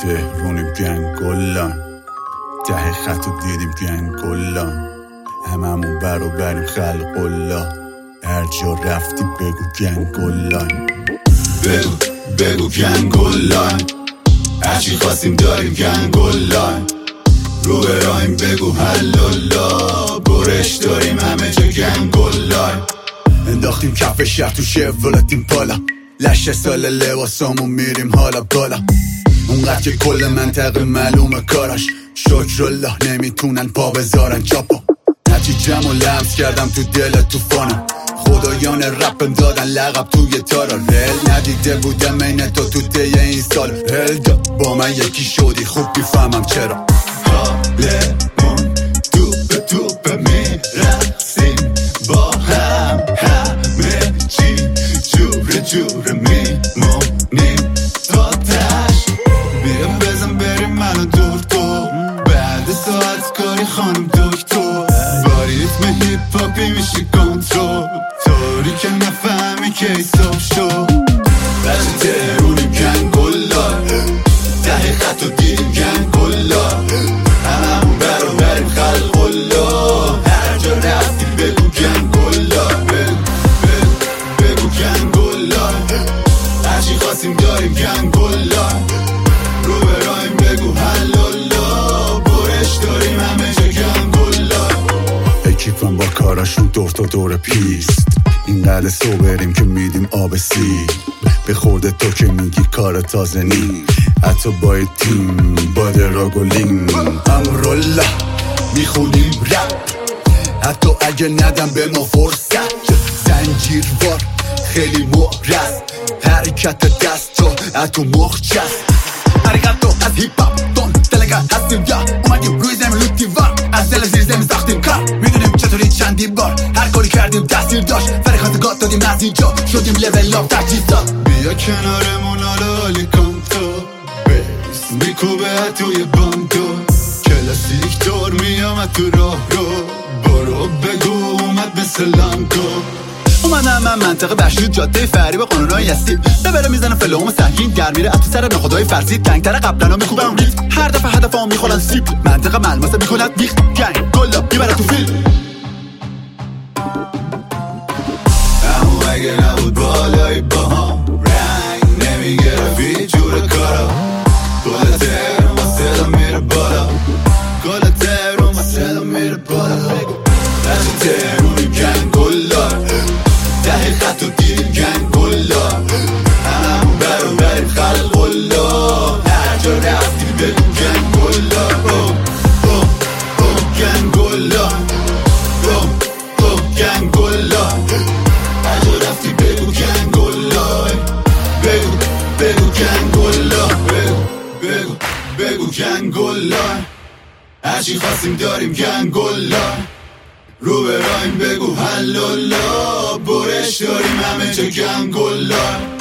تهرونیم گنگ گلان، ته خط رو دیدیم گنگ گلان، هممون برابریم خلق الله، هر جا رفتی بگو گنگ گلان، بگو گنگ گلان، هرچی خواستیم داریم گنگ گلان، رو به راهیم بگو حلالا، برش داریم همه جا گنگ گلان، انداختیم کف شهر تو شولتیم پالا، لشه سال لباسامون میریم حالا بالا، اونقدر که کل منطقه معلومه کاراش، شکرالله نمیتونن پا بذارن چاپا، هرچی جمع و لمس کردم تو دل توفانم، خدایان رپم دادن لقب توی تارا، رل ندیده بودم این تو طی این سال، رل با من یکی شدی خوب بیفهمم چرا، حالمون توپ میرقصیم با هم، همه چی جور میمونیم تا تش، بیام بزن بریم منو دور بعد ساعت کاری خانم دکتر، با ریتم هیپ هاپی میشه کنترل، طوری که نفهمی که حساب شد، بچه تهرونیم گنگ گلان، ته خط رو دیدیم گنگ گلان، هممون برابریم خلق الله، هر جا رفتی بگو گنگ گلان، بگو گنگ گلان، هرچی خواستیم داریم گنگ گلان، رو به راهیم بگو حلالا، برش داریم همه جا گنگ گلان، اکیپم با کاراشون دور تا دور پیست، اینقدر سوبریم که میدیم آب سیر، به خورده تو که میگی کار تازه نی، حتی با تیم با دراغولین امرالله میخونیم رپ، حتی اگه ندم به ما فرصت، زنجیروار خیلی مهرس، حرکت دست تو اتو مخچست، حرکت از هیپ هاپ دون دلگه هستیم یا اومدیم روی زمین رو دیوار، از دل زیر زمین ساختیم کار، میدونیم چطوری چندی بار هر کاری کردیم تاثیر داشت، فرخواست گات دادیم نتیجا شدیم لول اپ تجهیزات، بیا کنارمون حالی کن تو بیس میکوبه توی باندو، کلاسیک دور میامد تو راه رو، برو بگو اومد مثل لانگو، اومدم من منطقه بشیر جاده فری با قانونای یستی، ببره میزنم فلوم سنگین در میره اتو سر نخدای فرسی، تنگتر قبلا میکوبم ریفت، هر دفعه هدفم میخورن سیپ، منطقه ملماسه میکند بیخت، گنگ گلا میبره تو فیلم، همون اگه نبود بالای باهم رنگ نمیگرفت هیچ جور کارا، گل تهرون با صدا میره بالا، گل تهرون با صدا میره بالا، بچه تهرونیم گنگ گلان، ته خط رو دیدیم گنگ گلان، هممون برابریم خلق الله، هر جا رفتی بگو گنگ گلان، گنگ گلان، گنگ گلان، هر جا رفتی بگو گنگ گلان، بگو گنگ گلان، بگو گنگ گلان، هرچی خواستیم داریم گنگ گلان، رو به راهیم بگو حلالا، برش داریم همه جا گنگ گلان.